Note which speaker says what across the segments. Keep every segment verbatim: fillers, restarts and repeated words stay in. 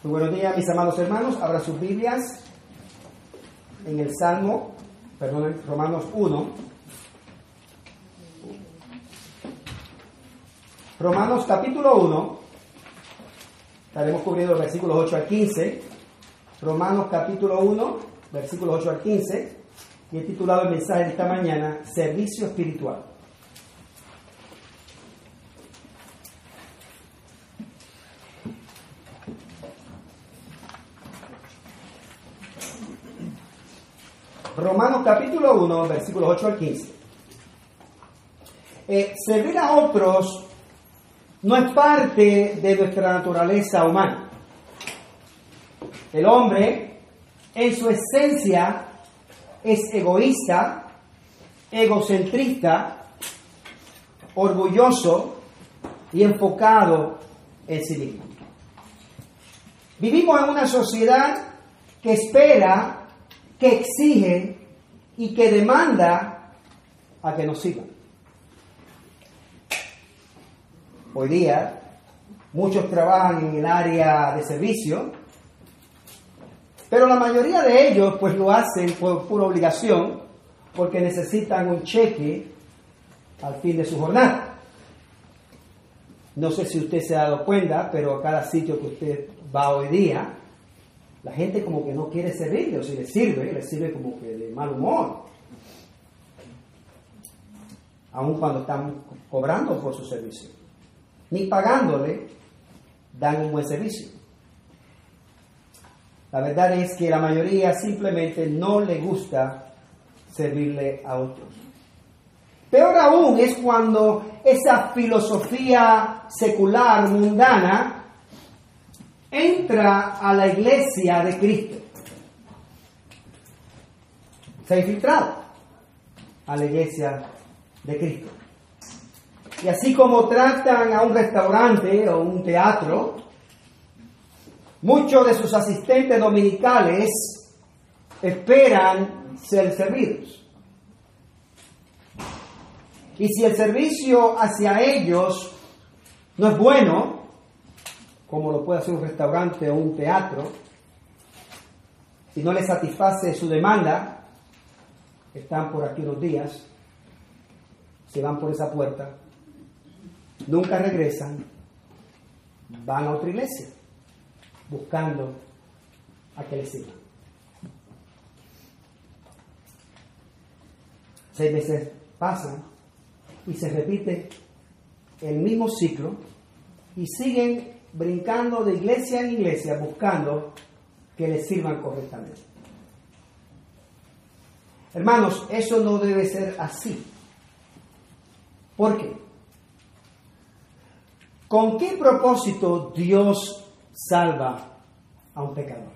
Speaker 1: Muy buenos días, mis amados hermanos. Abra sus Biblias en el Salmo, perdón, Romanos uno. Romanos capítulo uno. Estaremos cubriendo los versículos ocho al quince. Romanos capítulo uno, versículos ocho al quince. Y he titulado el mensaje de esta mañana, Servicio Espiritual. Romanos capítulo uno, versículos ocho al quince. Eh, servir a otros no es parte de nuestra naturaleza humana. El hombre, en su esencia, es egoísta, egocentrista, orgulloso y enfocado en sí mismo. Vivimos en una sociedad que espera, que exige y que demanda a que nos sigan. Hoy día, muchos trabajan en el área de servicio, pero la mayoría de ellos pues lo hacen por pura obligación, porque necesitan un cheque al fin de su jornada. No sé si usted se ha dado cuenta, pero a cada sitio que usted va hoy día, la gente como que no quiere servirle, o si le sirve, le sirve como que de mal humor. Aun cuando están cobrando por su servicio. Ni pagándole, dan un buen servicio. La verdad es que la mayoría simplemente no le gusta servirle a otros. Peor aún es cuando esa filosofía secular, mundana, entra a la iglesia de Cristo. Se ha infiltrado a la iglesia de Cristo. Y así como tratan a un restaurante o un teatro, muchos de sus asistentes dominicales esperan ser servidos. Y si el servicio hacia ellos no es bueno, como lo puede hacer un restaurante o un teatro, si no les satisface su demanda, están por aquí unos días, se van por esa puerta, nunca regresan, van a otra iglesia, buscando a que les sirvan. Seis meses pasan y se repite el mismo ciclo y siguen brincando de iglesia en iglesia buscando que les sirvan correctamente. Hermanos, eso no debe ser así. ¿Por qué? ¿Con qué propósito Dios salva a un pecador?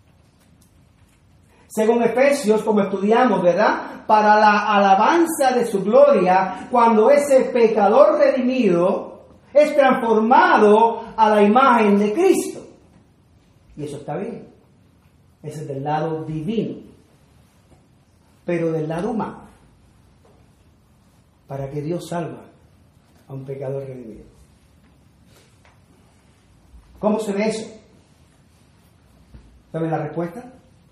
Speaker 1: Según Efesios, como estudiamos, ¿verdad? Para la alabanza de su gloria, cuando ese pecador redimido es transformado a la imagen de Cristo. Y eso está bien. Ese es del lado divino. Pero del lado humano, para que Dios salva a un pecador redimido. ¿Cómo se ve eso? ¿Saben la respuesta?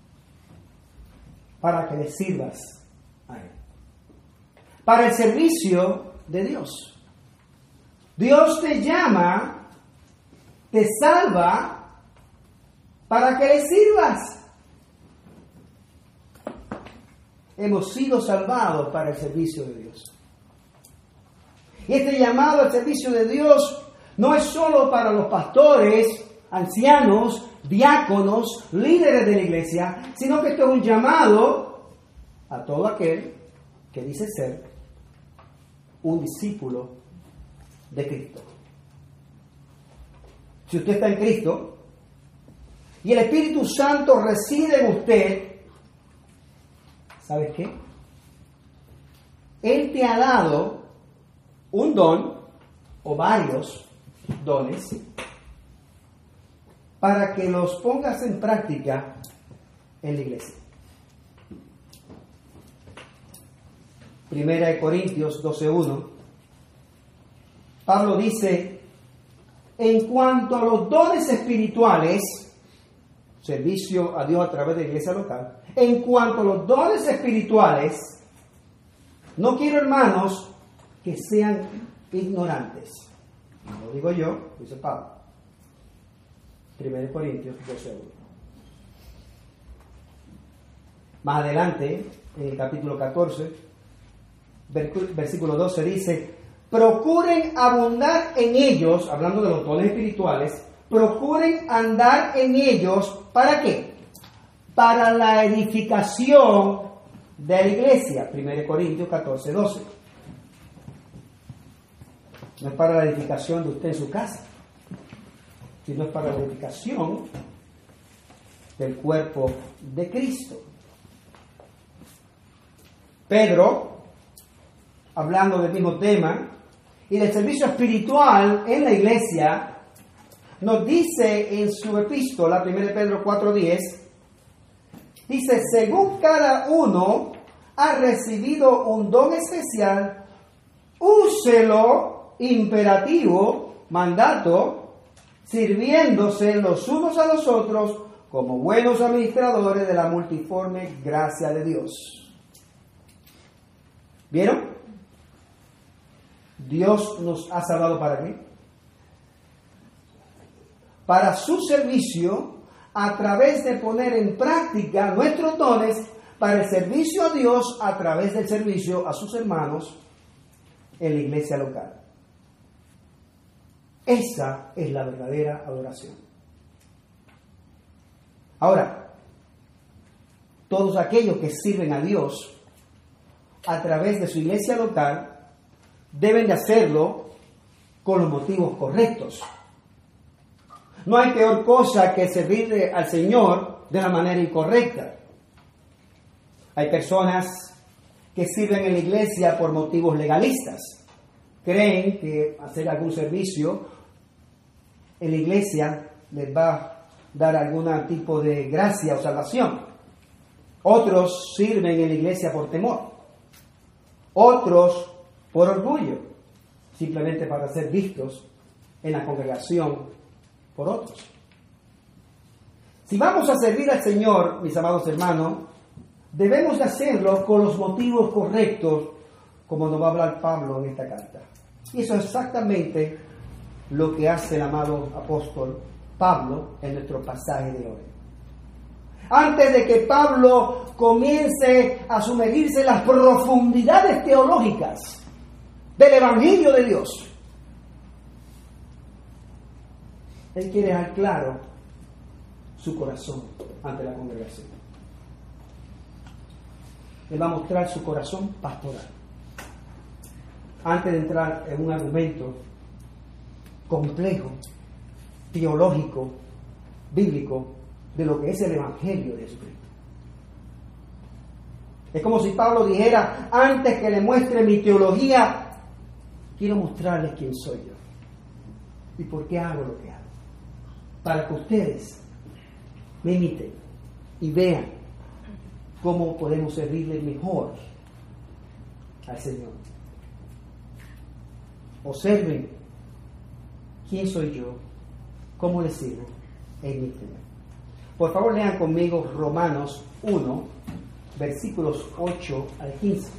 Speaker 1: Para que le sirvas a Él. Para el servicio de Dios. Dios te llama, te salva para que le sirvas. Hemos sido salvados para el servicio de Dios. Y este llamado al servicio de Dios no es solo para los pastores, ancianos, diáconos, líderes de la iglesia, sino que esto es un llamado a todo aquel que dice ser un discípulo de Cristo. Si usted está en Cristo y el Espíritu Santo reside en usted, ¿sabes qué? Él te ha dado un don o varios dones para que los pongas en práctica en la iglesia. Primera de Corintios doce uno. Pablo dice, en cuanto a los dones espirituales, servicio a Dios a través de la iglesia local. En cuanto a los dones espirituales, no quiero, hermanos, que sean ignorantes. No lo digo yo, dice Pablo. primero Corintios doce uno. Más adelante, en el capítulo catorce, versículo doce dice: procuren abundar en ellos, hablando de los dones espirituales, procuren andar en ellos, ¿para qué? Para la edificación de la iglesia. primero Corintios catorce doce. No es para la edificación de usted en su casa, sino es para la edificación del cuerpo de Cristo. Pedro, hablando del mismo tema y del servicio espiritual en la iglesia, nos dice en su epístola, primero Pedro cuatro diez, dice: según cada uno ha recibido un don especial, úselo, imperativo, mandato, sirviéndose los unos a los otros como buenos administradores de la multiforme gracia de Dios. ¿Vieron? Dios nos ha salvado ¿para qué? Para su servicio, a través de poner en práctica nuestros dones para el servicio a Dios, a través del servicio a sus hermanos en la iglesia local. Esa es la verdadera adoración. Ahora, todos aquellos que sirven a Dios a través de su iglesia local deben de hacerlo con los motivos correctos. No hay peor cosa que servirle al Señor de la manera incorrecta. Hay personas que sirven en la iglesia por motivos legalistas. Creen que hacer algún servicio en la iglesia les va a dar algún tipo de gracia o salvación. Otros sirven en la iglesia por temor. Otros por orgullo, simplemente para ser vistos en la congregación por otros. Si vamos a servir al Señor, mis amados hermanos, debemos de hacerlo con los motivos correctos, como nos va a hablar Pablo en esta carta. Y eso es exactamente lo que hace el amado apóstol Pablo en nuestro pasaje de hoy. Antes de que Pablo comience a sumergirse en las profundidades teológicas del Evangelio de Dios, él quiere dejar claro su corazón ante la congregación. Él va a mostrar su corazón pastoral. Antes de entrar en un argumento complejo, teológico, bíblico, de lo que es el Evangelio de Jesucristo. Es como si Pablo dijera: antes que le muestre mi teología, quiero mostrarles quién soy yo y por qué hago lo que hago, para que ustedes me imiten y vean cómo podemos servirle mejor al Señor. Observen quién soy yo, cómo le sirvo, e imítenme. Por favor, lean conmigo Romanos uno, versículos ocho al quince.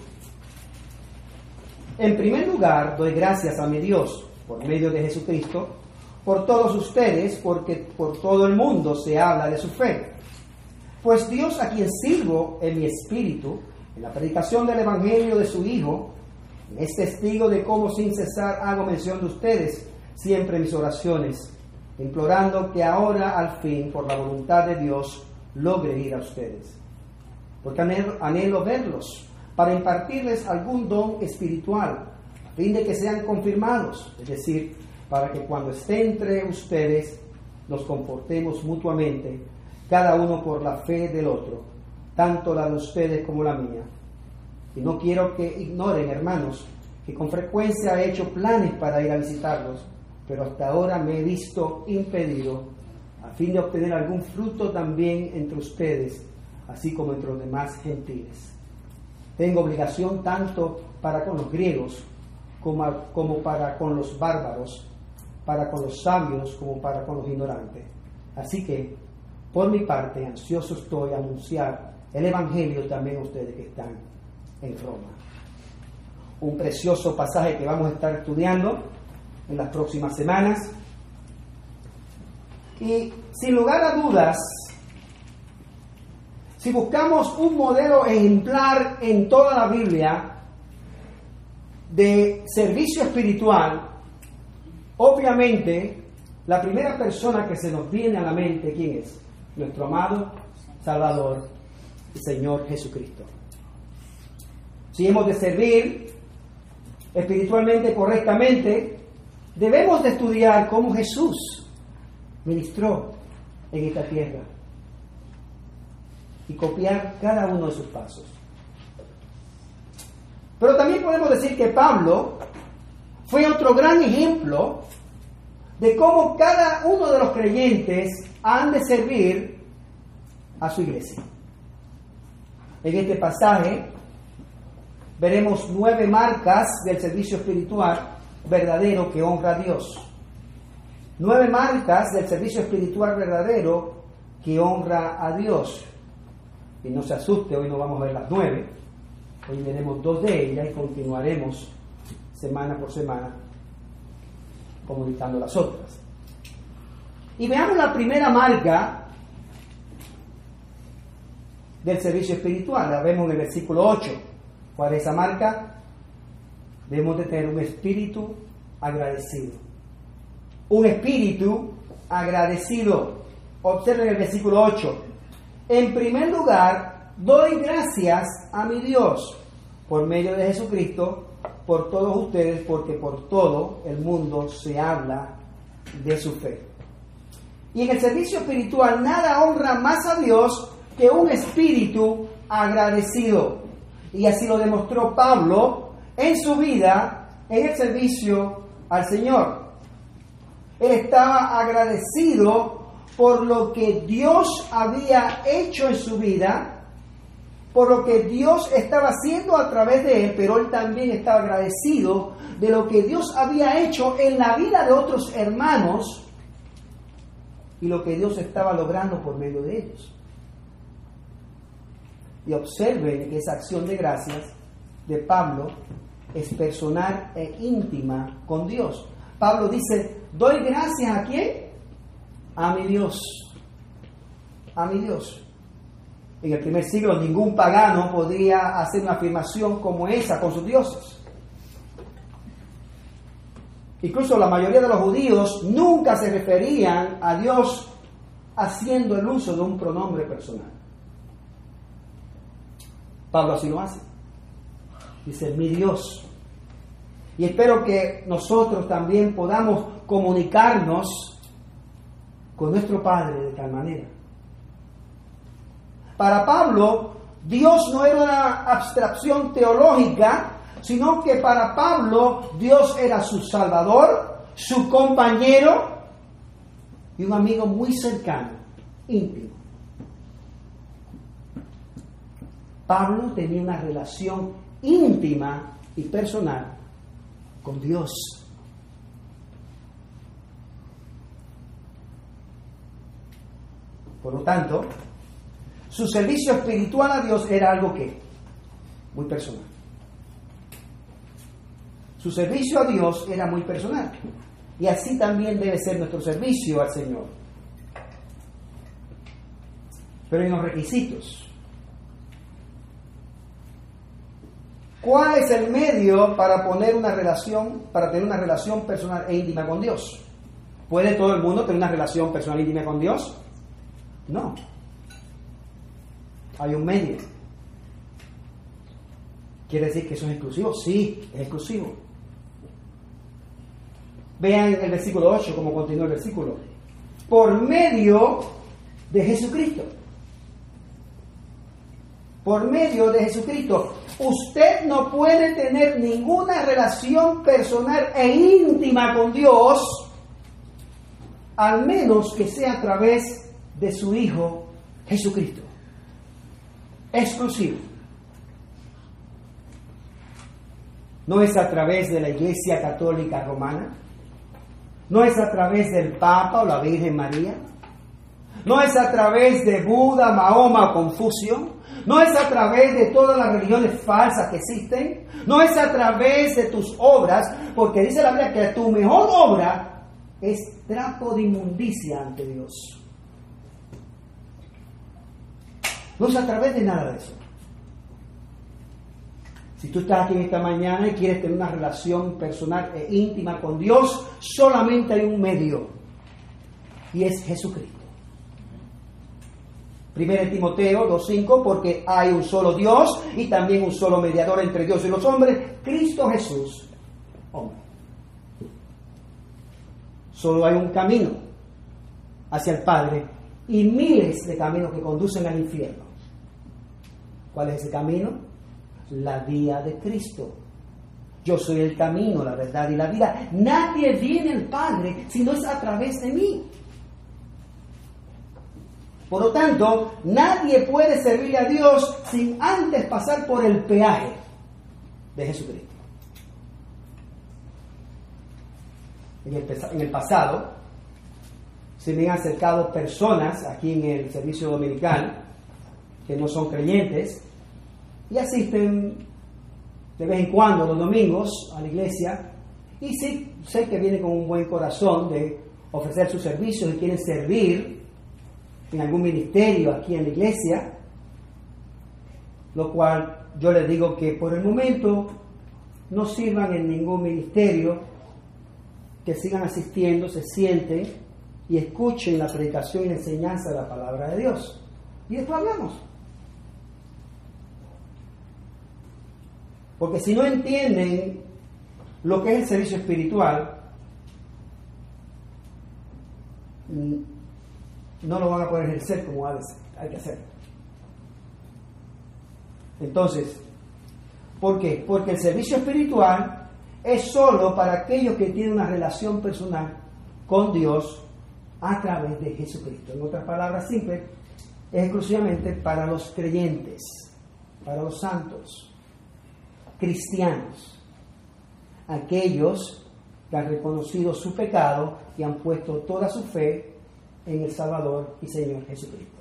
Speaker 1: En primer lugar, doy gracias a mi Dios, por medio de Jesucristo, por todos ustedes, porque por todo el mundo se habla de su fe. Pues Dios, a quien sirvo en mi espíritu, en la predicación del Evangelio de su Hijo, es testigo de cómo sin cesar hago mención de ustedes siempre en mis oraciones, implorando que ahora al fin, por la voluntad de Dios, logre ir a ustedes. Porque anhelo, anhelo verlos, para impartirles algún don espiritual, a fin de que sean confirmados, es decir, para que cuando esté entre ustedes nos comportemos mutuamente, cada uno por la fe del otro, tanto la de ustedes como la mía. Y no quiero que ignoren, hermanos, que con frecuencia he hecho planes para ir a visitarlos, pero hasta ahora me he visto impedido, a fin de obtener algún fruto también entre ustedes, así como entre los demás gentiles. Tengo obligación tanto para con los griegos como, como para con los bárbaros, para con los sabios como para con los ignorantes. Así que Por mi parte, ansioso estoy a anunciar el Evangelio también a ustedes que están en Roma. Un precioso pasaje que vamos a estar estudiando en las próximas semanas. Y sin lugar a dudas, si buscamos un modelo ejemplar en toda la Biblia de servicio espiritual, obviamente la primera persona que se nos viene a la mente, ¿quién es? Nuestro amado Salvador y Señor Jesucristo. Si hemos de servir espiritualmente correctamente, debemos de estudiar cómo Jesús ministró en esta tierra y copiar cada uno de sus pasos. Pero también podemos decir que Pablo fue otro gran ejemplo de cómo cada uno de los creyentes han de servir a su iglesia. En este pasaje veremos nueve marcas del servicio espiritual verdadero que honra a Dios. Nueve marcas del servicio espiritual verdadero que honra a Dios. Y no se asuste, hoy no vamos a ver las nueve. Hoy veremos dos de ellas y continuaremos semana por semana comunicando las otras. Y veamos la primera marca del servicio espiritual. La vemos en el versículo ocho. ¿Cuál es esa marca? Debemos de tener un espíritu agradecido. Un espíritu agradecido. Observen el versículo ocho. En primer lugar, doy gracias a mi Dios por medio de Jesucristo por todos ustedes, porque por todo el mundo se habla de su fe. Y en el servicio espiritual nada honra más a Dios que un espíritu agradecido. Y así lo demostró Pablo en su vida en el servicio al Señor. Él estaba agradecido por lo que Dios había hecho en su vida, por lo que Dios estaba haciendo a través de él, pero él también estaba agradecido de lo que Dios había hecho en la vida de otros hermanos y lo que Dios estaba logrando por medio de ellos. Y observen que esa acción de gracias de Pablo es personal e íntima con Dios. Pablo dice, doy gracias ¿a quién? A mi Dios. A mi Dios. En el primer siglo ningún pagano podía hacer una afirmación como esa con sus dioses. Incluso la mayoría de los judíos nunca se referían a Dios haciendo el uso de un pronombre personal. Pablo así lo hace. Dice, mi Dios. Y espero que nosotros también podamos comunicarnos con nuestro Padre de tal manera. Para Pablo, Dios no era una abstracción teológica, sino que para Pablo, Dios era su Salvador, su compañero y un amigo muy cercano, íntimo. Pablo tenía una relación íntima y personal con Dios. Por lo tanto, su servicio espiritual a Dios era algo que muy personal. Su servicio a Dios era muy personal. Y así también debe ser nuestro servicio al Señor. Pero hay unos requisitos. ¿Cuál es el medio para poner una relación, para tener una relación personal e íntima con Dios? ¿Puede todo el mundo tener una relación personal e íntima con Dios? No. Hay un medio. ¿Quiere decir que eso es exclusivo? Sí, es exclusivo. Vean el versículo ocho, cómo continúa el versículo. Por medio de Jesucristo. Por medio de Jesucristo. Usted no puede tener ninguna relación personal e íntima con Dios, al menos que sea a través de su Hijo Jesucristo. Exclusivo. No es a través de la Iglesia Católica Romana. No es a través del Papa o la Virgen María. No es a través de Buda, Mahoma o Confucio. No es a través de todas las religiones falsas que existen. No es a través de tus obras, porque dice la Biblia que tu mejor obra es trapo de inmundicia ante Dios. No es a través de nada de eso. Si tú estás aquí en esta mañana y quieres tener una relación personal e íntima con Dios, solamente hay un medio, y es Jesucristo. Primero Timoteo dos cinco, porque hay un solo Dios y también un solo mediador entre Dios y los hombres, Cristo Jesús, hombre. Solo hay un camino hacia el Padre y miles de caminos que conducen al infierno. ¿Cuál es ese camino? La vía de Cristo. Yo soy el camino, la verdad y la vida. Nadie viene al Padre si no es a través de mí. Por lo tanto, nadie puede servirle a Dios sin antes pasar por el peaje de Jesucristo. En el, en el pasado, se me han acercado personas aquí en el servicio dominical que no son creyentes y asisten de vez en cuando los domingos a la iglesia, y sí sé que vienen con un buen corazón de ofrecer sus servicios y quieren servir en algún ministerio aquí en la iglesia, lo cual yo les digo que por el momento no sirvan en ningún ministerio, que sigan asistiendo, se sienten y escuchen la predicación y la enseñanza de la palabra de Dios. Y después hablamos. Porque si no entienden lo que es el servicio espiritual, no lo van a poder ejercer como hay que hacer. Entonces, ¿por qué? Porque el servicio espiritual es solo para aquellos que tienen una relación personal con Dios a través de Jesucristo. En otras palabras simples, es exclusivamente para los creyentes, para los santos, cristianos, aquellos que han reconocido su pecado y han puesto toda su fe en el Salvador y Señor Jesucristo.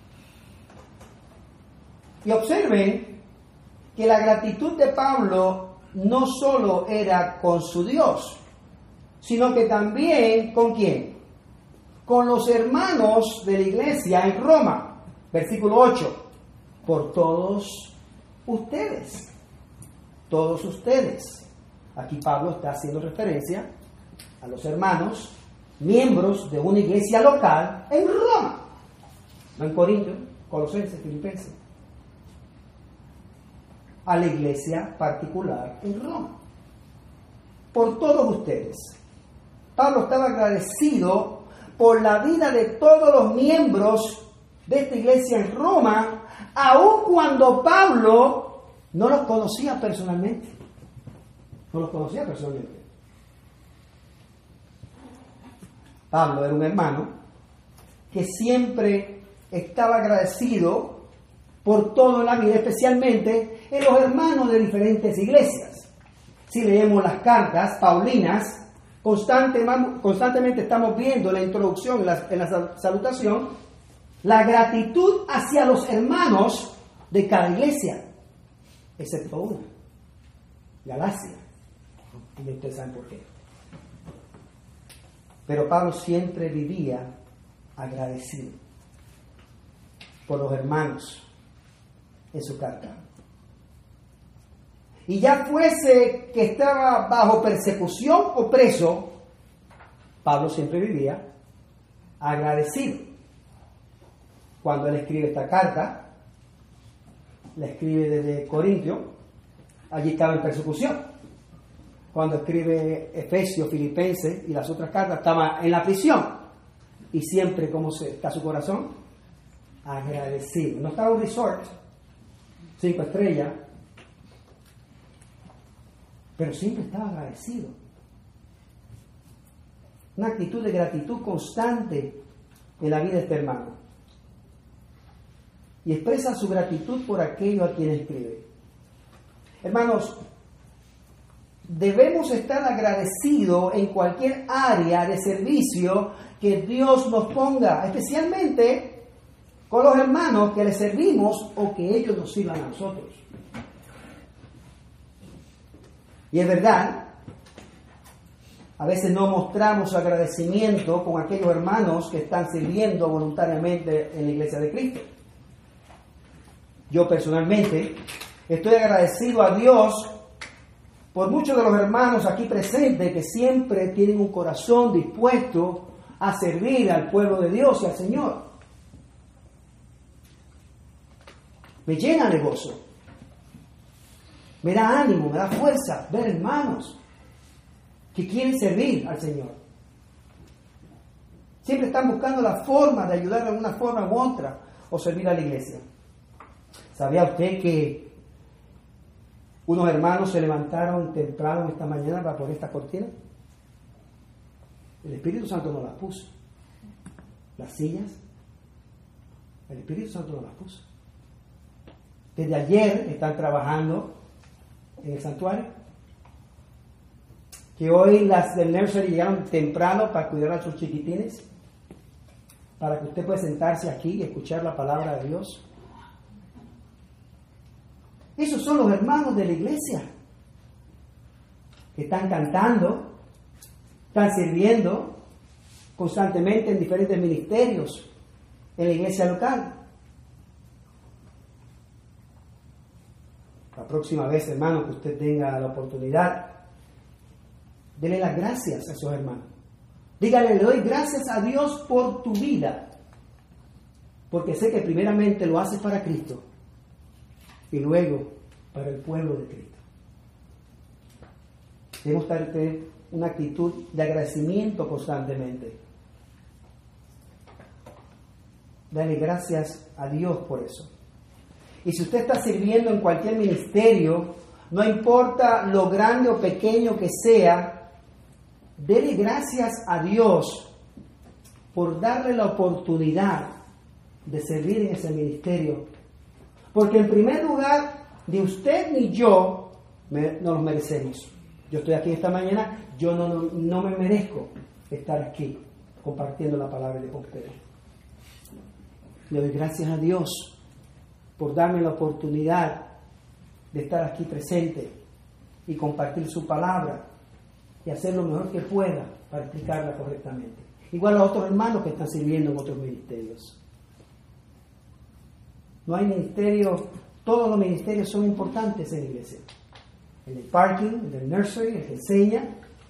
Speaker 1: Y observen que la gratitud de Pablo no solo era con su Dios, sino que también ¿con quién? Con los hermanos de la iglesia en Roma. Versículo ocho. Por todos ustedes. Todos ustedes. Aquí Pablo está haciendo referencia a los hermanos, miembros de una iglesia local en Roma. No en Corinto, Colosenses, Filipenses. A la iglesia particular en Roma. Por todos ustedes. Pablo estaba agradecido por la vida de todos los miembros de esta iglesia en Roma, aun cuando Pablo no los conocía personalmente. No los conocía personalmente. Pablo era un hermano que siempre estaba agradecido por todo en la vida, especialmente en los hermanos de diferentes iglesias. Si leemos las cartas paulinas, constante, constantemente estamos viendo en la introducción, en la, en la salutación, la gratitud hacia los hermanos de cada iglesia, excepto una, Galacia. Y ustedes saben por qué. Pero Pablo siempre vivía agradecido por los hermanos en su carta. Y ya fuese que estaba bajo persecución o preso, Pablo siempre vivía agradecido. Cuando él escribe esta carta, la escribe desde Corintio, allí estaba en persecución. Cuando escribe Efesios, Filipenses y las otras cartas, estaba en la prisión. Y siempre, ¿cómo está su corazón? Agradecido. No estaba en un resort, cinco estrellas, pero siempre estaba agradecido. Una actitud de gratitud constante en la vida de este hermano. Y expresa su gratitud por aquello a quien escribe. Hermanos, debemos estar agradecidos en cualquier área de servicio que Dios nos ponga, especialmente con los hermanos que les servimos o que ellos nos sirvan a nosotros. Y es verdad, a veces no mostramos agradecimiento con aquellos hermanos que están sirviendo voluntariamente en la iglesia de Cristo. Yo personalmente estoy agradecido a Dios por muchos de los hermanos aquí presentes que siempre tienen un corazón dispuesto a servir al pueblo de Dios y al Señor. Me llena de gozo, me da ánimo, me da fuerza ver hermanos que quieren servir al Señor. Siempre están buscando la forma de ayudar de una forma u otra o servir a la iglesia. ¿Sabía usted que unos hermanos se levantaron temprano esta mañana para poner esta cortina? El Espíritu Santo no las puso. Las sillas, el Espíritu Santo no las puso. Desde ayer están trabajando en el santuario. Que hoy las del nursery llegaron temprano para cuidar a sus chiquitines, para que usted pueda sentarse aquí y escuchar la palabra de Dios. Esos son los hermanos de la iglesia que están cantando, están sirviendo constantemente en diferentes ministerios en la iglesia local. La próxima vez, hermano, que usted tenga la oportunidad, dele las gracias a esos hermanos. Dígale, le doy gracias a Dios por tu vida, porque sé que primeramente lo haces para Cristo y luego para el pueblo de Cristo. Debemos tener una actitud de agradecimiento constantemente. Dale gracias a Dios por eso. Y si usted está sirviendo en cualquier ministerio, no importa lo grande o pequeño que sea, dele gracias a Dios por darle la oportunidad de servir en ese ministerio. Porque en primer lugar, ni usted ni yo me, no los merecemos. Yo estoy aquí esta mañana, yo no, no, no me merezco estar aquí compartiendo la palabra con ustedes. Le doy gracias a Dios por darme la oportunidad de estar aquí presente y compartir su palabra y hacer lo mejor que pueda para explicarla correctamente. Igual a otros hermanos que están sirviendo en otros ministerios. No hay ministerio, todos los ministerios son importantes en la iglesia. El del parking, el del nursery, el que enseña,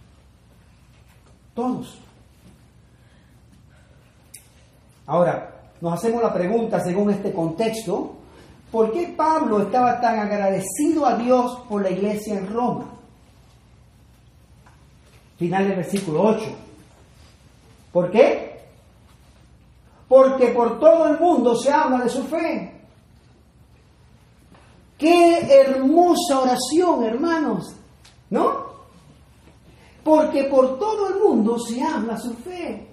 Speaker 1: todos. Ahora, nos hacemos la pregunta según este contexto, ¿por qué Pablo estaba tan agradecido a Dios por la iglesia en Roma? Final del versículo ocho. ¿Por qué? Porque por todo el mundo se habla de su fe. ¡Qué hermosa oración, hermanos! ¿No? Porque por todo el mundo se habla su fe.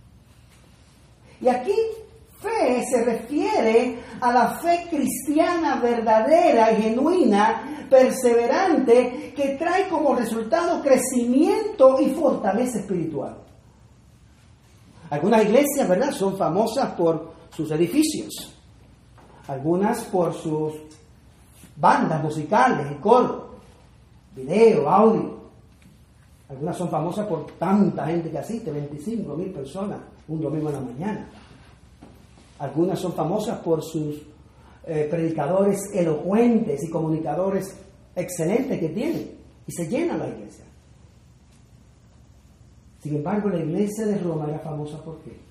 Speaker 1: Y aquí fe se refiere a la fe cristiana verdadera y genuina, perseverante, que trae como resultado crecimiento y fortaleza espiritual. Algunas iglesias, ¿verdad?, son famosas por sus edificios. Algunas por sus bandas musicales y coro, video, audio. Algunas son famosas por tanta gente que asiste, veinticinco mil personas un domingo en la mañana. Algunas son famosas por sus eh, predicadores elocuentes y comunicadores excelentes que tienen. Y se llena la iglesia. Sin embargo, la iglesia de Roma era famosa ¿por qué?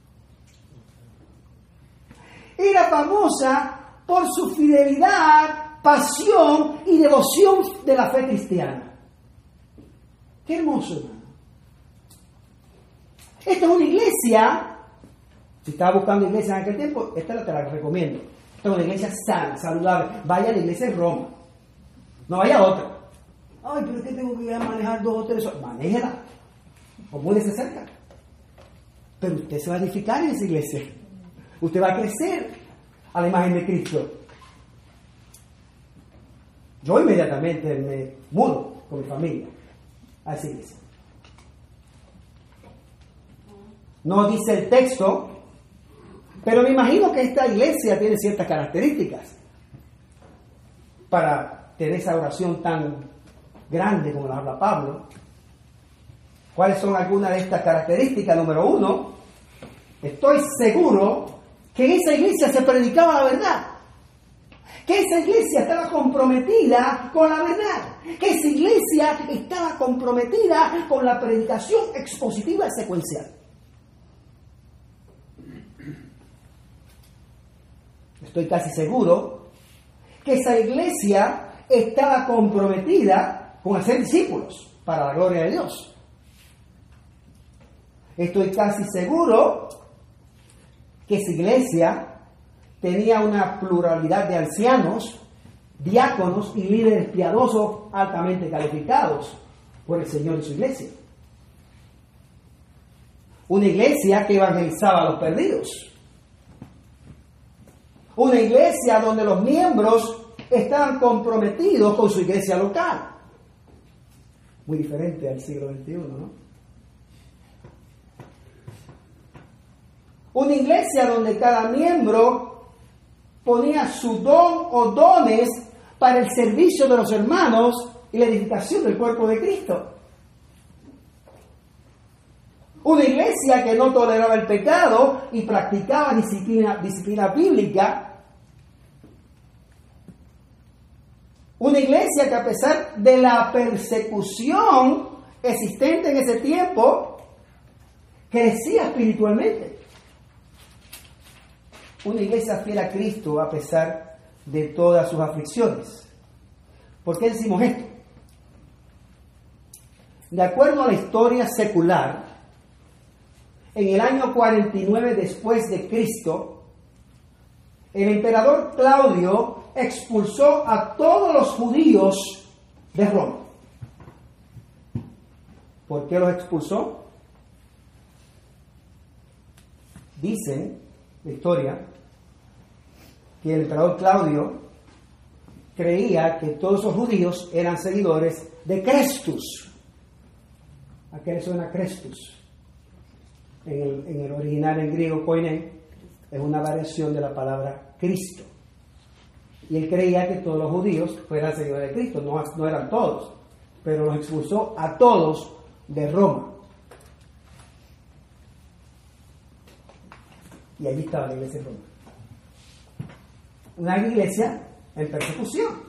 Speaker 1: Era famosa por su fidelidad, pasión y devoción de la fe cristiana. Qué hermoso, hermano. Esta es una iglesia. Si estaba buscando iglesia en aquel tiempo, esta te la recomiendo. Esta es una iglesia sana, saludable. Vaya a la iglesia de Roma. No vaya a otra. Ay, pero es que tengo que ir a manejar dos o tres horas. Manéjela. O múdese cerca. Pero usted se va a edificar en esa iglesia. Usted va a crecer a la imagen de Cristo. Yo inmediatamente me mudo con mi familia a esa iglesia. No dice el texto, pero me imagino que esta iglesia tiene ciertas características para tener esa oración tan grande como la habla Pablo. ¿Cuáles son algunas de estas características? Número uno, estoy seguro que en esa iglesia se predicaba la verdad, que esa iglesia estaba comprometida con la verdad, que esa iglesia estaba comprometida con la predicación expositiva y secuencial. Estoy casi seguro que esa iglesia estaba comprometida con hacer discípulos para la gloria de Dios. Estoy casi seguro que esa iglesia tenía una pluralidad de ancianos, diáconos y líderes piadosos altamente calificados por el Señor y su iglesia. Una iglesia que evangelizaba a los perdidos. Una iglesia donde los miembros estaban comprometidos con su iglesia local. Muy diferente al siglo veintiuno, ¿no? Una iglesia donde cada miembro ponía su don o dones para el servicio de los hermanos y la edificación del cuerpo de Cristo. Una iglesia que no toleraba el pecado y practicaba disciplina, disciplina bíblica. Una iglesia que a pesar de la persecución existente en ese tiempo, crecía espiritualmente. Una iglesia fiel a Cristo a pesar de todas sus aflicciones. ¿Por qué decimos esto? De acuerdo a la historia secular, en el año cuarenta y nueve después de Cristo, el emperador Claudio expulsó a todos los judíos de Roma. ¿Por qué los expulsó? Dicen la historia que el emperador Claudio creía que todos esos judíos eran seguidores de Crestus. ¿A qué le suena Crestus? En el, en el original en griego, koine, es una variación de la palabra Cristo. Y él creía que todos los judíos fueran seguidores de Cristo. No, no eran todos, pero los expulsó a todos de Roma. Y allí estaba la iglesia de Roma. Una iglesia en persecución.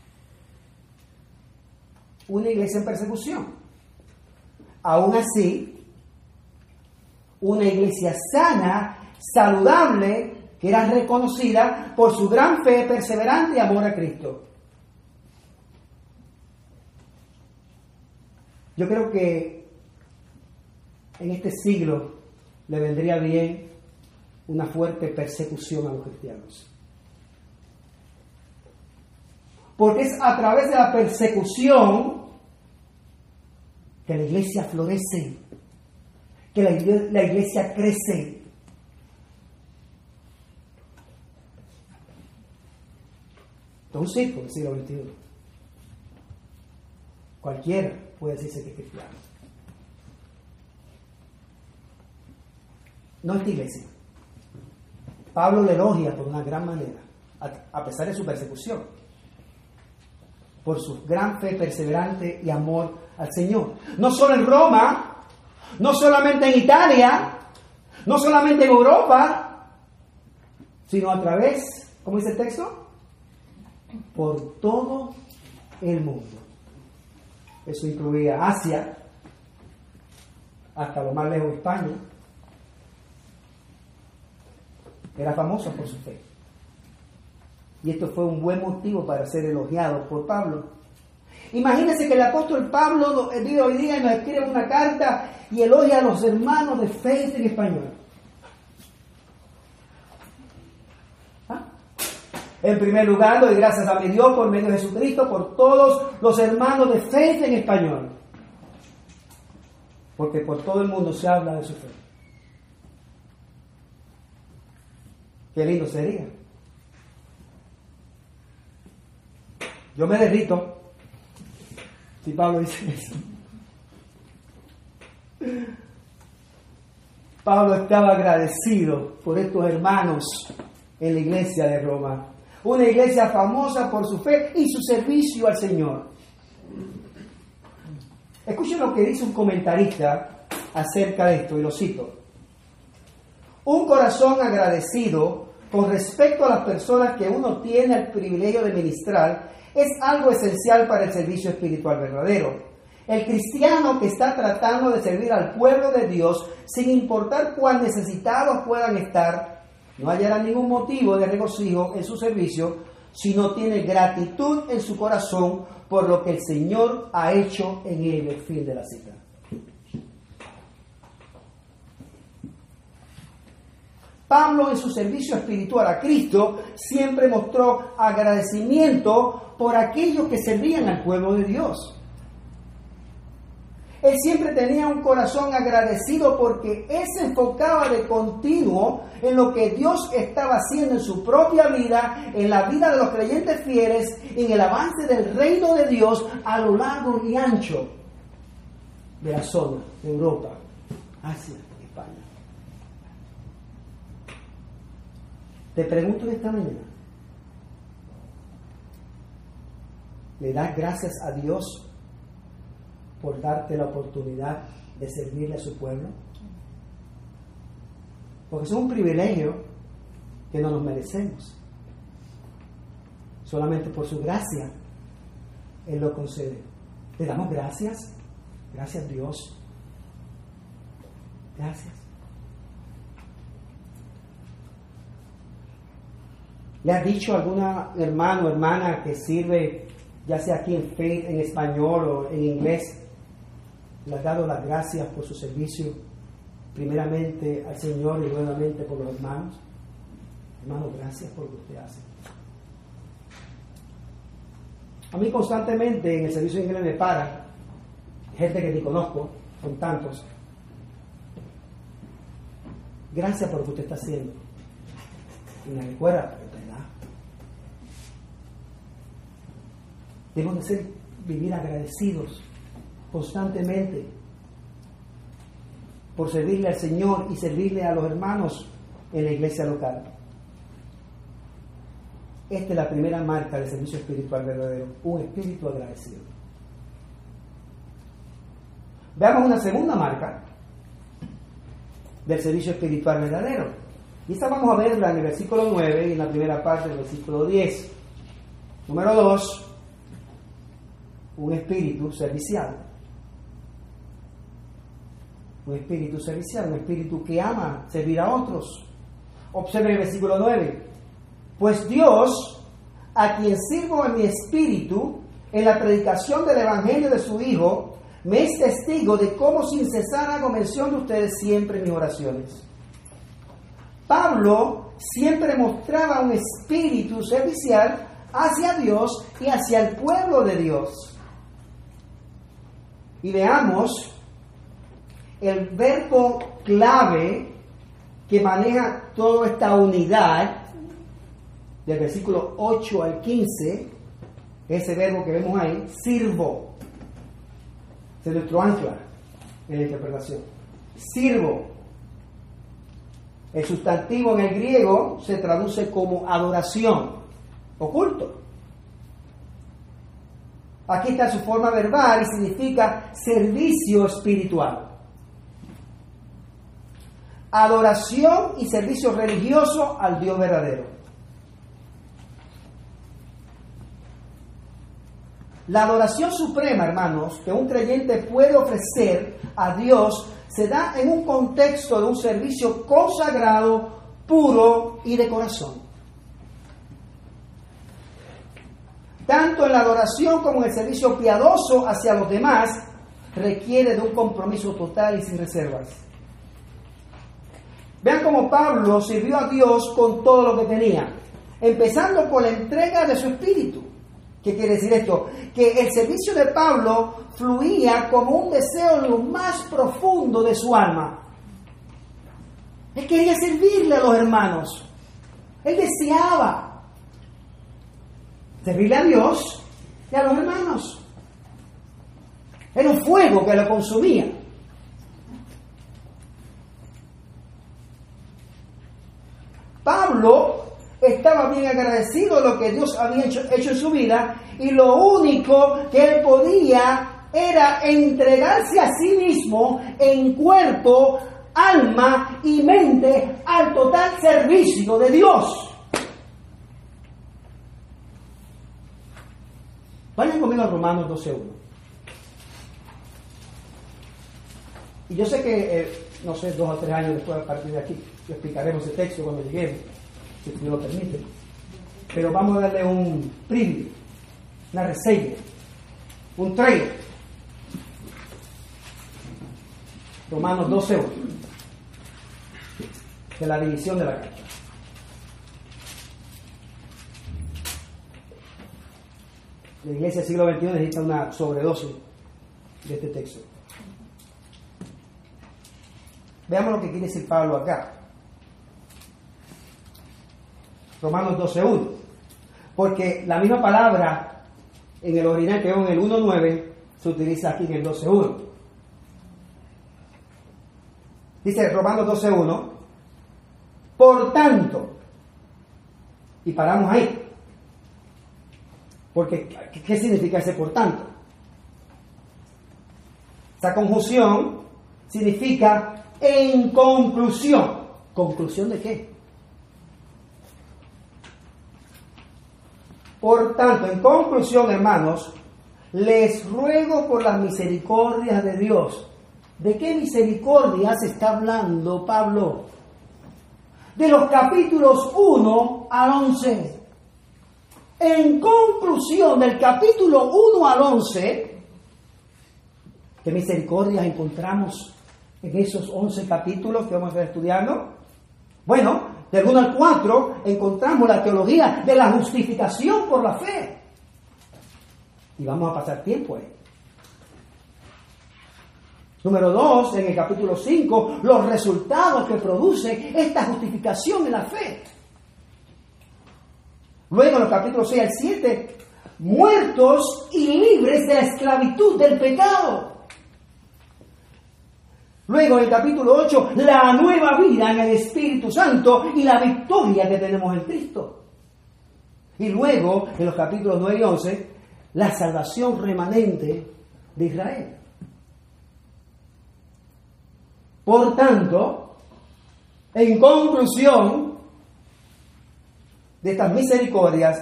Speaker 1: Una iglesia en persecución. Aún así, una iglesia sana, saludable, que era reconocida por su gran fe, perseverante y amor a Cristo. Yo creo que en este siglo le vendría bien una fuerte persecución a los cristianos. Porque es a través de la persecución que la iglesia florece, que la iglesia, la iglesia crece. Todo un circo del siglo veintiuno. Cualquiera puede decirse que es cristiano. No esta iglesia. Pablo le elogia por una gran manera, a pesar de su persecución, por su gran fe perseverante y amor al Señor. No solo en Roma, no solamente en Italia, no solamente en Europa, sino a través, ¿cómo dice el texto? Por todo el mundo. Eso incluía Asia, hasta lo más lejos de España. Era famoso por su fe. Y esto fue un buen motivo para ser elogiado por Pablo. Imagínense que el apóstol Pablo vive hoy día y nos escribe una carta y elogia a los hermanos de fe en español. ¿Ah? En primer lugar, doy gracias a mi Dios por medio de Jesucristo, por todos los hermanos de fe en español. Porque por todo el mundo se habla de su fe. Qué lindo sería. Yo me derrito si Pablo dice eso. Pablo estaba agradecido por estos hermanos en la iglesia de Roma. Una iglesia famosa por su fe y su servicio al Señor. Escuchen lo que dice un comentarista acerca de esto, y lo cito. Un corazón agradecido con respecto a las personas que uno tiene el privilegio de ministrar es algo esencial para el servicio espiritual verdadero. El cristiano que está tratando de servir al pueblo de Dios, sin importar cuán necesitados puedan estar, no hallará ningún motivo de regocijo en su servicio si no tiene gratitud en su corazón por lo que el Señor ha hecho en él. El fin de la cita. Pablo, en su servicio espiritual a Cristo, siempre mostró agradecimiento por aquellos que servían al pueblo de Dios. Él siempre tenía un corazón agradecido porque él se enfocaba de continuo en lo que Dios estaba haciendo en su propia vida, en la vida de los creyentes fieles, en el avance del reino de Dios a lo largo y ancho de la zona de Europa, Asia y España. Te pregunto en esta mañana, ¿le das gracias a Dios por darte la oportunidad de servirle a su pueblo? Porque es un privilegio que no nos merecemos. Solamente por su gracia Él lo concede. ¿Le damos gracias? Gracias, Dios. Gracias. ¿Le has dicho a alguna hermano o hermana que sirve, ya sea aquí en Faith, en español o en inglés, le has dado las gracias por su servicio, primeramente al Señor y nuevamente por los hermanos? Hermano, gracias por lo que usted hace. A mí constantemente en el servicio de inglés me para gente que ni conozco, son tantos. Gracias por lo que usted está haciendo. Y me recuerda, ¿verdad? Debemos de ser, vivir agradecidos constantemente por servirle al Señor y servirle a los hermanos en la iglesia local. Esta es la primera marca del servicio espiritual verdadero, un espíritu agradecido. Veamos una segunda marca del servicio espiritual verdadero. Y esta vamos a verla en el versículo nueve y en la primera parte del versículo diez. Número dos, un espíritu servicial. Un espíritu servicial, un espíritu que ama servir a otros. Observe el versículo nueve. Pues Dios, a quien sirvo en mi espíritu, en la predicación del evangelio de su Hijo, me es testigo de cómo sin cesar hago mención de ustedes siempre en mis oraciones. Pablo siempre mostraba un espíritu servicial hacia Dios y hacia el pueblo de Dios. Y veamos el verbo clave que maneja toda esta unidad del versículo ocho al quince, ese verbo que vemos ahí, sirvo. Es nuestro ancla en la interpretación. Sirvo. El sustantivo en el griego se traduce como adoración o culto. Aquí está su forma verbal y significa servicio espiritual. Adoración y servicio religioso al Dios verdadero. La adoración suprema, hermanos, que un creyente puede ofrecer a Dios se da en un contexto de un servicio consagrado, puro y de corazón. Tanto en la adoración como en el servicio piadoso hacia los demás, requiere de un compromiso total y sin reservas. Vean cómo Pablo sirvió a Dios con todo lo que tenía, empezando por la entrega de su espíritu. ¿Qué quiere decir esto? Que el servicio de Pablo fluía como un deseo en lo más profundo de su alma. Él quería servirle a los hermanos. Él deseaba servirle a Dios y a los hermanos. Era un fuego que lo consumía. Pablo estaba bien agradecido de lo que Dios había hecho, hecho en su vida, y lo único que él podía era entregarse a sí mismo en cuerpo, alma y mente al total servicio de Dios. Vayan conmigo a Romanos doce uno. Y yo sé que, eh, no sé, dos o tres años después, a partir de aquí, explicaremos el texto cuando lleguemos, si Dios lo permite. Pero vamos a darle un preview, una reseña, un trailer. Romanos doce uno, de la división de la carta. La iglesia del siglo veintiuno necesita una sobredosis de este texto. Veamos lo que quiere decir Pablo acá. Romanos doce uno. Porque la misma palabra en el original que vemos en el uno nueve se utiliza aquí en el doce uno. Dice Romanos doce uno. Por tanto, y paramos ahí. Porque, ¿qué significa ese por tanto? Esa conjunción significa en conclusión. ¿Conclusión de qué? Por tanto, en conclusión, hermanos, les ruego por las misericordias de Dios. ¿De qué misericordias está hablando Pablo? De los capítulos uno al once. En conclusión del capítulo uno al once, ¿qué misericordias encontramos en esos once capítulos que vamos a estar estudiando? Bueno, del uno al cuatro encontramos la teología de la justificación por la fe. Y vamos a pasar tiempo ahí. Número dos, en el capítulo cinco, los resultados que produce esta justificación en la fe. Luego, en los capítulos seis al siete, muertos y libres de la esclavitud del pecado. Luego, en el capítulo ocho, la nueva vida en el Espíritu Santo y la victoria que tenemos en Cristo. Y luego, en los capítulos nueve y once, la salvación remanente de Israel. Por tanto, en conclusión de estas misericordias,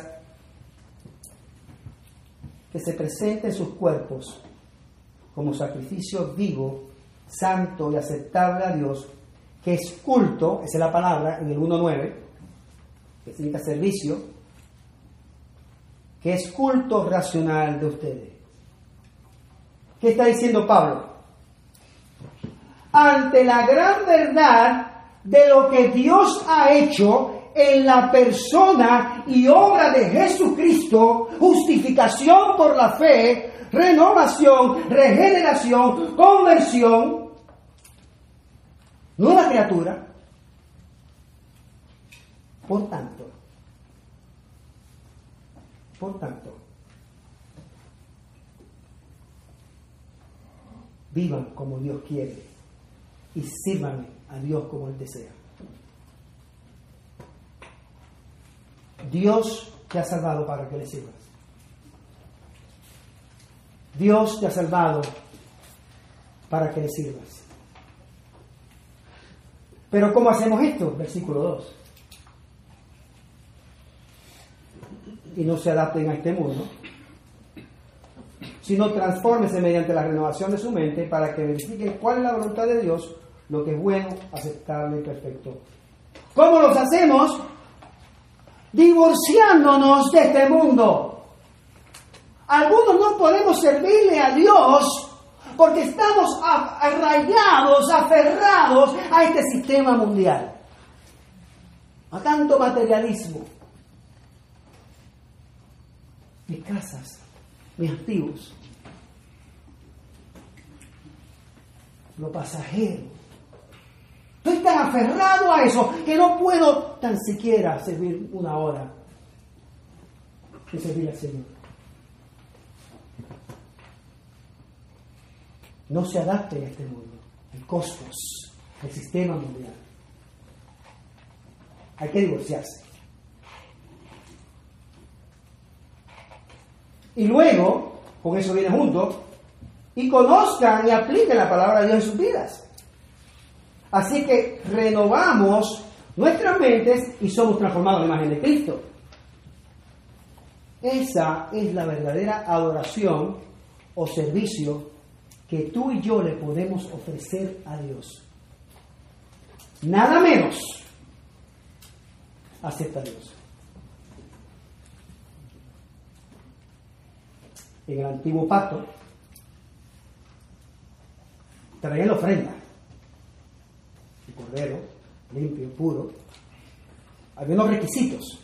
Speaker 1: que se presenten sus cuerpos como sacrificio vivo, santo y aceptable a Dios, que es culto, esa es la palabra en el uno nueve, que significa servicio, que es culto racional de ustedes. ¿Qué está diciendo Pablo? Ante la gran verdad de lo que Dios ha hecho en la persona y obra de Jesucristo, justificación por la fe, renovación, regeneración, conversión, nueva criatura. Por tanto, por tanto, vivan como Dios quiere y sirvan a Dios como Él desea. Dios te ha salvado para que le sirvas. Dios te ha salvado para que le sirvas. Pero ¿cómo hacemos esto? Versículo dos. Y no se adapten a este mundo, sino transfórmense mediante la renovación de su mente para que verifiquen cuál es la voluntad de Dios, lo que es bueno, aceptable y perfecto. ¿Cómo los hacemos? Divorciándonos de este mundo. Algunos no podemos servirle a Dios porque estamos arraigados, aferrados a este sistema mundial, a tanto materialismo. Mis casas, mis activos, lo pasajero. Estoy tan aferrado a eso que no puedo tan siquiera servir una hora de servir al Señor. No se adapte a este mundo, el cosmos, el sistema mundial. Hay que divorciarse. Y luego, con eso viene junto, y conozcan y apliquen la palabra de Dios en sus vidas. Así que renovamos nuestras mentes y somos transformados en la imagen de Cristo. Esa es la verdadera adoración o servicio que tú y yo le podemos ofrecer a Dios. Nada menos acepta a Dios. En el antiguo pacto traían la ofrenda, el cordero limpio, puro. Había unos requisitos,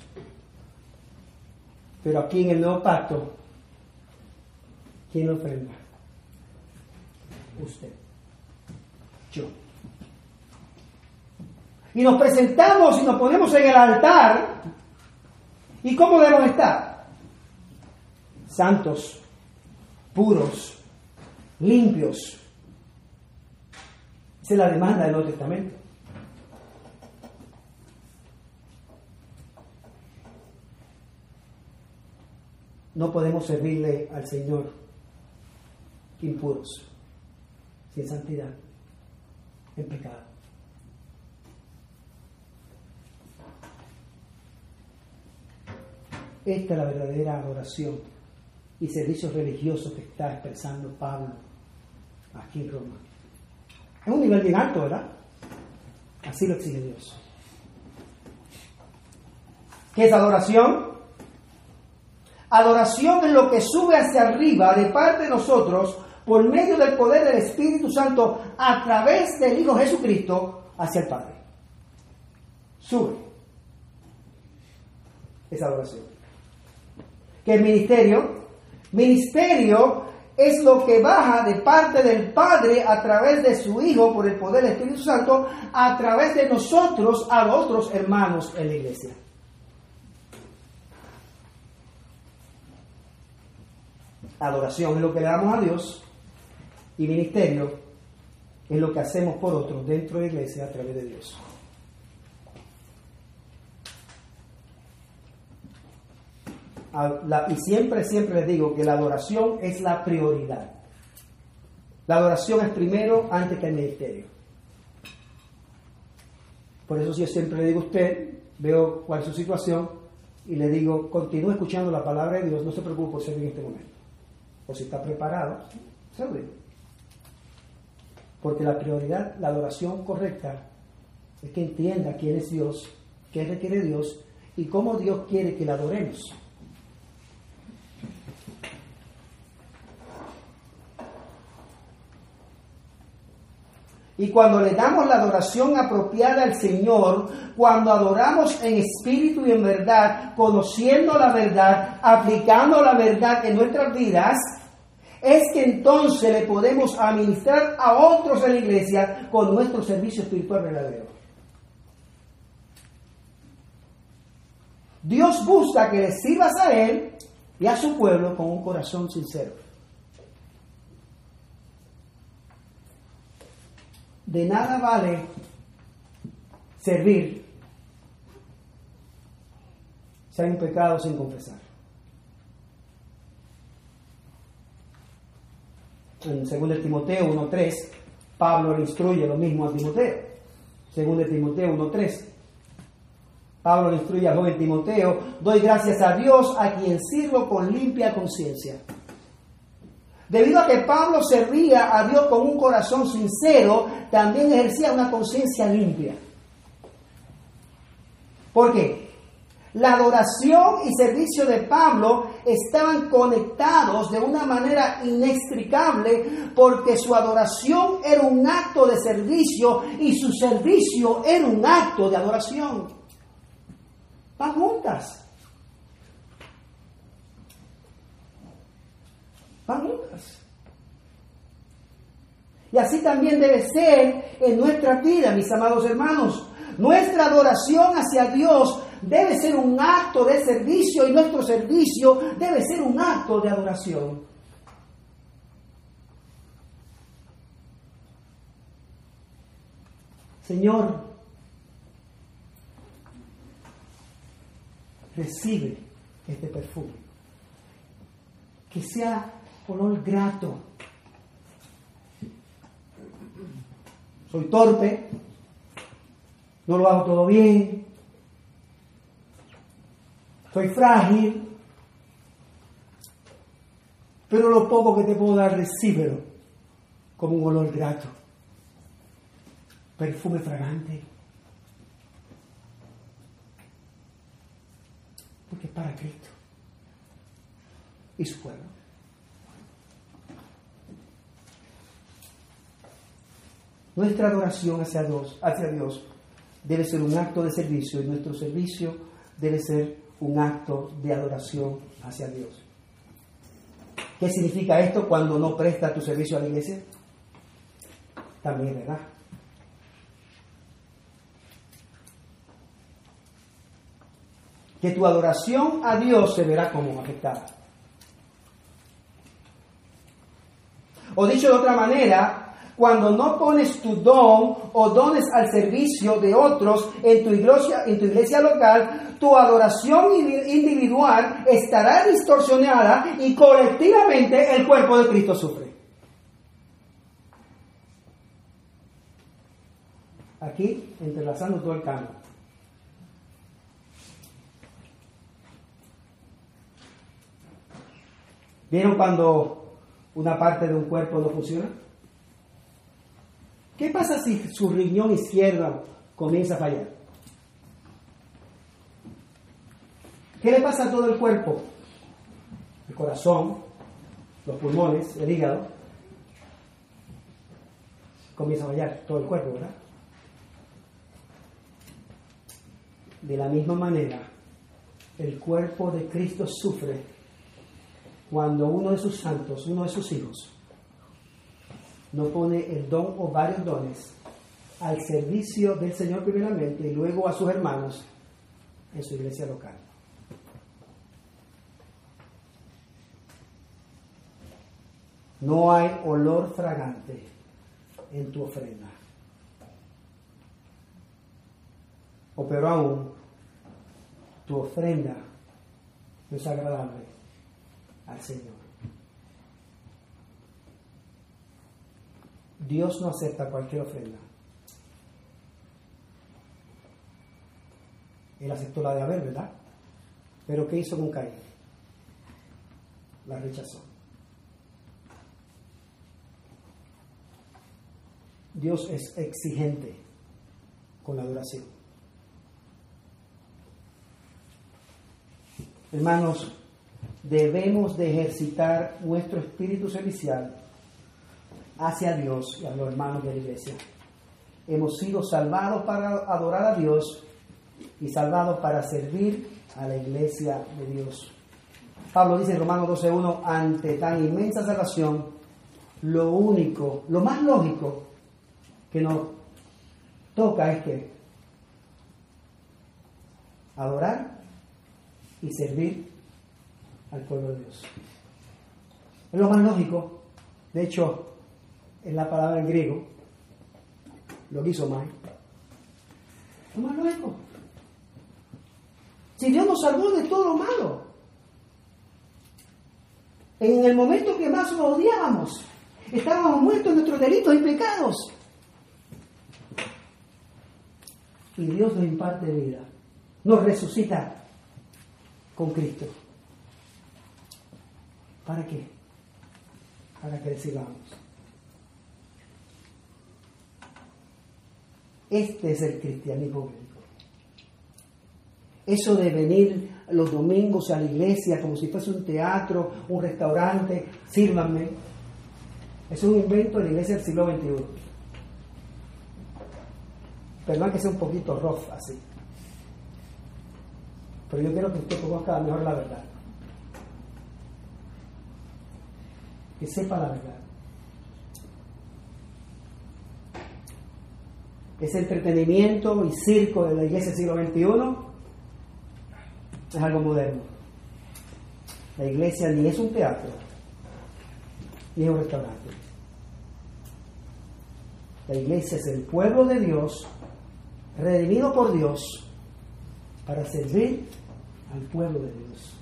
Speaker 1: pero aquí en el nuevo pacto, ¿quién lo ofrenda? Usted, yo. Y nos presentamos y nos ponemos en el altar. ¿Y cómo debemos estar? Santos, puros, limpios. Esa es la demanda del Nuevo Testamento. No podemos servirle al Señor impuros, sin santidad, en pecado. Esta es la verdadera adoración y servicio religioso que está expresando Pablo aquí en Roma. Es un nivel bien alto, ¿verdad? Así lo exige Dios. ¿Qué es adoración? Adoración es lo que sube hacia arriba de parte de nosotros por medio del poder del Espíritu Santo a través del Hijo Jesucristo hacia el Padre. Sube. Es adoración. ¿Qué es ministerio? Ministerio es lo que baja de parte del Padre a través de su Hijo por el poder del Espíritu Santo a través de nosotros a los otros hermanos en la iglesia. Adoración es lo que le damos a Dios y ministerio es lo que hacemos por otros dentro de la iglesia a través de Dios. La, y siempre, siempre les digo que la adoración es la prioridad. La adoración es primero antes que el ministerio. Por eso yo siempre le digo a usted, veo cuál es su situación y le digo, continúe escuchando la palabra de Dios, no se preocupe por servir en este momento. O si está preparado, servir. Porque la prioridad, la adoración correcta, es que entienda quién es Dios, qué requiere Dios y cómo Dios quiere que la adoremos. Y cuando le damos la adoración apropiada al Señor, cuando adoramos en espíritu y en verdad, conociendo la verdad, aplicando la verdad en nuestras vidas, es que entonces le podemos administrar a otros en la iglesia con nuestro servicio espiritual verdadero. Dios busca que le sirvas a Él y a su pueblo con un corazón sincero. De nada vale servir si hay un pecado sin confesar. En segundo de Timoteo uno tres, Pablo le instruye lo mismo a Timoteo. segundo de Timoteo uno tres. Pablo le instruye al joven Timoteo, doy gracias a Dios a quien sirvo con limpia conciencia. Debido a que Pablo servía a Dios con un corazón sincero, también ejercía una conciencia limpia. ¿Por qué? La adoración y servicio de Pablo estaban conectados de una manera inextricable porque su adoración era un acto de servicio y su servicio era un acto de adoración. Van juntas. Van juntas. Y así también debe ser en nuestra vida, mis amados hermanos. Nuestra adoración hacia Dios debe ser un acto de servicio y nuestro servicio debe ser un acto de adoración. Señor, recibe este perfume. Que sea olor grato. Soy torpe, no lo hago todo bien, soy frágil, pero lo poco que te puedo dar, recíbelo como un olor grato. Perfume fragante. Porque es para Cristo y su pueblo. Nuestra adoración hacia Dios, hacia Dios debe ser un acto de servicio y nuestro servicio debe ser un acto de adoración hacia Dios. ¿Qué significa esto cuando no prestas tu servicio a la iglesia? También, ¿verdad? Que tu adoración a Dios se verá como afectada. O dicho de otra manera, cuando no pones tu don o dones al servicio de otros en tu iglesia, en tu iglesia local, tu adoración individual estará distorsionada y colectivamente el cuerpo de Cristo sufre. Aquí, entrelazando todo el camino. ¿Vieron cuando una parte de un cuerpo no funciona? ¿Qué pasa si su riñón izquierdo comienza a fallar? ¿Qué le pasa a todo el cuerpo? El corazón, los pulmones, el hígado. Comienza a fallar todo el cuerpo, ¿verdad? De la misma manera, el cuerpo de Cristo sufre cuando uno de sus santos, uno de sus hijos, no pone el don o varios dones al servicio del Señor primeramente y luego a sus hermanos en su iglesia local. No hay olor fragante en tu ofrenda. O peor aún, tu ofrenda no es agradable al Señor. Dios no acepta cualquier ofrenda. Él aceptó la de Abel, ¿verdad? Pero ¿qué hizo con Caín? La rechazó. Dios es exigente con la adoración. Hermanos, debemos de ejercitar nuestro espíritu servicial hacia Dios y a los hermanos de la iglesia. Hemos sido salvados para adorar a Dios y salvados para servir a la iglesia de Dios. Pablo dice en Romanos doce uno, ante tan inmensa salvación, lo único, lo más lógico que nos toca es que adorar y servir al pueblo de Dios. Es lo más lógico. De hecho, en la palabra en griego, lo hizo mal. Lo más lógico. Si Dios nos salvó de todo lo malo, en el momento que más lo odiábamos, estábamos muertos en nuestros delitos y pecados, y Dios nos imparte vida, nos resucita con Cristo. ¿Para qué? Para que le sigamos. Este es el cristianismo bíblico. Eso de venir los domingos a la iglesia como si fuese un teatro, un restaurante, sírvanme, es un invento de la iglesia del siglo veintiuno. Perdón que sea un poquito rough así, pero yo quiero que usted conozca mejor la verdad, que sepa la verdad. Ese entretenimiento y circo de la iglesia del siglo veintiuno es algo moderno. La iglesia ni es un teatro, ni es un restaurante. La iglesia es el pueblo de Dios, redimido por Dios, para servir al pueblo de Dios.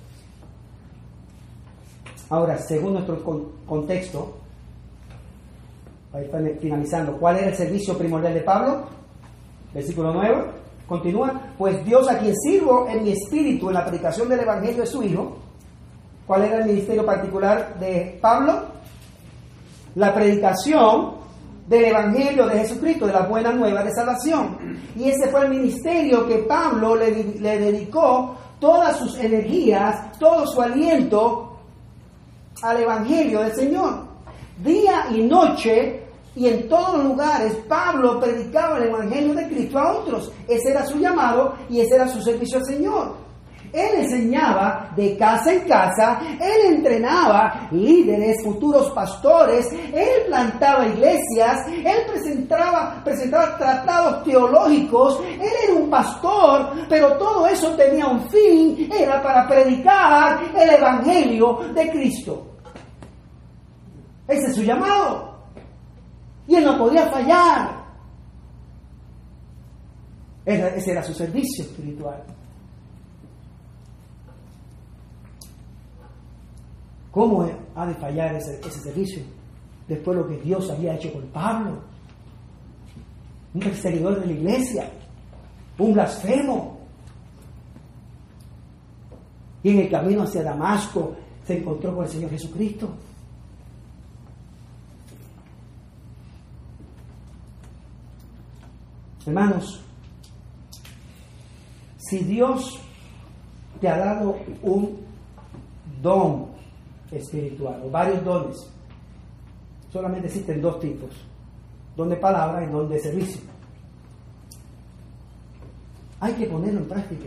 Speaker 1: Ahora, según nuestro con- contexto, ahí está finalizando, ¿cuál era el servicio primordial de Pablo? Versículo nueve, continúa, pues Dios a quien sirvo en mi espíritu en la predicación del evangelio de su Hijo. ¿Cuál era el ministerio particular de Pablo? La predicación del evangelio de Jesucristo, de la buena nueva de salvación. Y ese fue el ministerio que Pablo le, le dedicó todas sus energías, todo su aliento al evangelio del Señor. Día y noche y en todos los lugares Pablo predicaba el evangelio de Cristo a otros. Ese era su llamado y ese era su servicio al Señor. Él enseñaba de casa en casa, él entrenaba líderes, futuros pastores, él plantaba iglesias, él presentaba, presentaba tratados teológicos, él era un pastor, pero todo eso tenía un fin, era para predicar el evangelio de Cristo. Ese es su llamado. Y él no podía fallar. Ese era su servicio espiritual. ¿Cómo ha de fallar ese, ese servicio? Después de lo que Dios había hecho con Pablo. Un perseguidor de la iglesia. Un blasfemo. Y en el camino hacia Damasco se encontró con el Señor Jesucristo. Hermanos, si Dios te ha dado un don espiritual, o varios dones, solamente existen dos tipos: don de palabra y don de servicio. Hay que ponerlo en práctica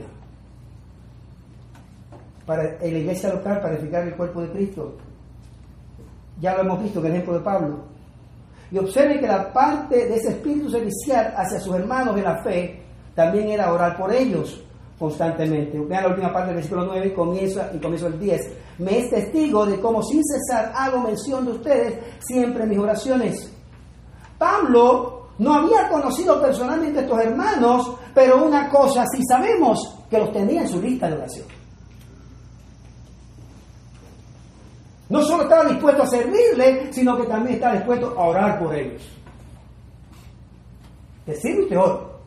Speaker 1: para en la iglesia local, para edificar el cuerpo de Cristo. Ya lo hemos visto en el ejemplo de Pablo. Y observen que la parte de ese espíritu servicial hacia sus hermanos de la fe también era orar por ellos constantemente. Vean la última parte del versículo nueve, comienza y comienza el diez. Me es testigo de cómo sin cesar hago mención de ustedes siempre en mis oraciones. Pablo no había conocido personalmente a estos hermanos, pero una cosa sí sabemos, que los tenía en su lista de oración. No solo estaba dispuesto a servirle, sino que también estaba dispuesto a orar por ellos. ¿Te sirve y te oro?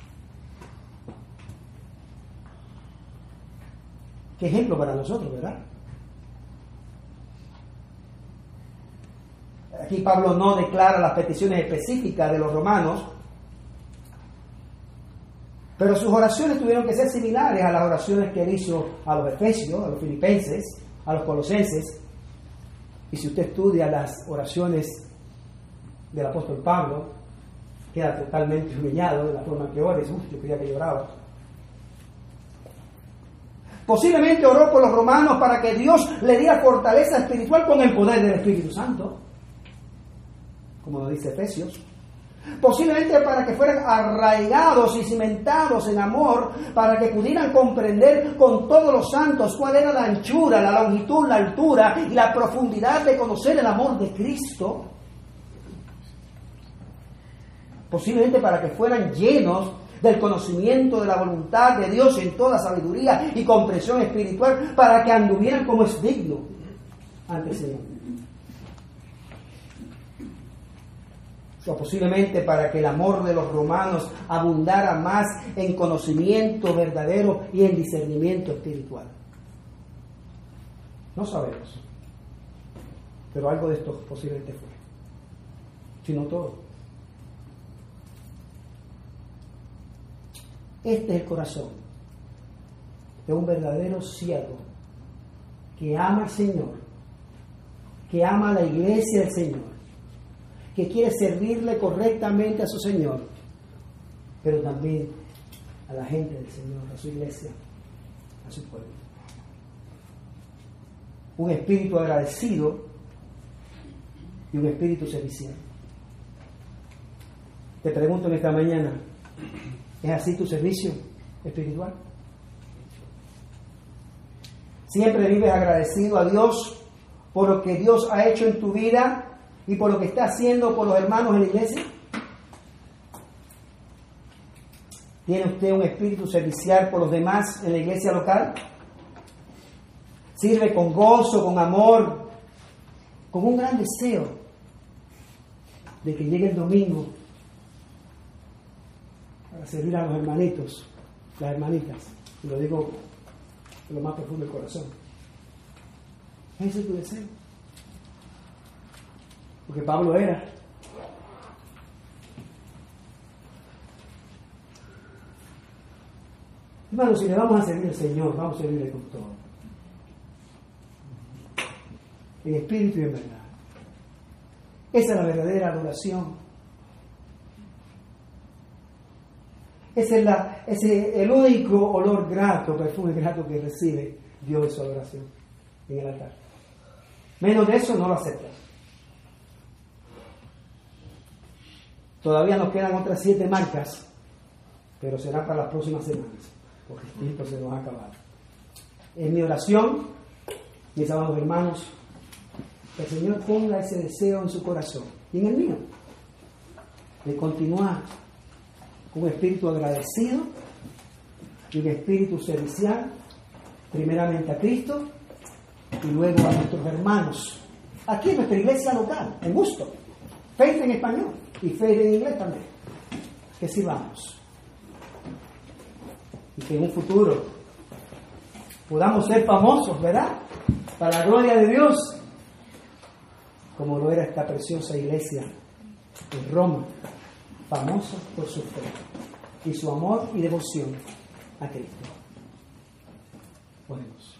Speaker 1: Qué ejemplo para nosotros, ¿verdad? Aquí Pablo no declara las peticiones específicas de los romanos, pero sus oraciones tuvieron que ser similares a las oraciones que él hizo a los efesios, a los filipenses, a los colosenses. Y si usted estudia las oraciones del apóstol Pablo, queda totalmente humillado de la forma que ora. Uf, yo creía que lloraba. Posiblemente oró por los romanos para que Dios le diera fortaleza espiritual con el poder del Espíritu Santo, como lo dice Efesios. Posiblemente para que fueran arraigados y cimentados en amor, para que pudieran comprender con todos los santos cuál era la anchura, la longitud, la altura y la profundidad de conocer el amor de Cristo. Posiblemente para que fueran llenos del conocimiento de la voluntad de Dios en toda sabiduría y comprensión espiritual, para que anduvieran como es digno ante el Señor. O posiblemente para que el amor de los romanos abundara más en conocimiento verdadero y en discernimiento espiritual. No sabemos, pero algo de esto posiblemente fue, si no todo. Este es el corazón de un verdadero siervo que ama al Señor, que ama a la iglesia del Señor, que quiere servirle correctamente a su Señor, pero también a la gente del Señor, a su iglesia, a su pueblo. Un espíritu agradecido y un espíritu servicial. Te pregunto en esta mañana, ¿es así tu servicio espiritual? ¿Siempre vives agradecido a Dios por lo que Dios ha hecho en tu vida y por lo que está haciendo por los hermanos en la iglesia? ¿Tiene usted un espíritu servicial por los demás en la iglesia local? Sirve con gozo, con amor, con un gran deseo de que llegue el domingo para servir a los hermanitos, las hermanitas. Y lo digo en lo más profundo del corazón. Ese es tu deseo. Porque Pablo era. Hermanos, si le vamos a servir al Señor, vamos a servirle con todo. En espíritu y en verdad. Esa es la verdadera adoración. Ese es, la, ese es el único olor grato, perfume grato que recibe Dios de su adoración en el altar. Menos de eso no lo aceptas. Todavía nos quedan otras siete marcas, pero será para las próximas semanas, porque el tiempo se nos ha acabado. Es mi oración, mis amados hermanos, que el Señor ponga ese deseo en su corazón y en el mío, de continuar con un espíritu agradecido y un espíritu servicial, primeramente a Cristo y luego a nuestros hermanos, aquí en nuestra iglesia local, en Gusto, Faith en español y Faith en inglés también, que sirvamos y que en un futuro podamos ser famosos, ¿verdad? Para la gloria de Dios, como lo era esta preciosa iglesia en Roma, famosa por su fe y su amor y devoción a Cristo. Oremos.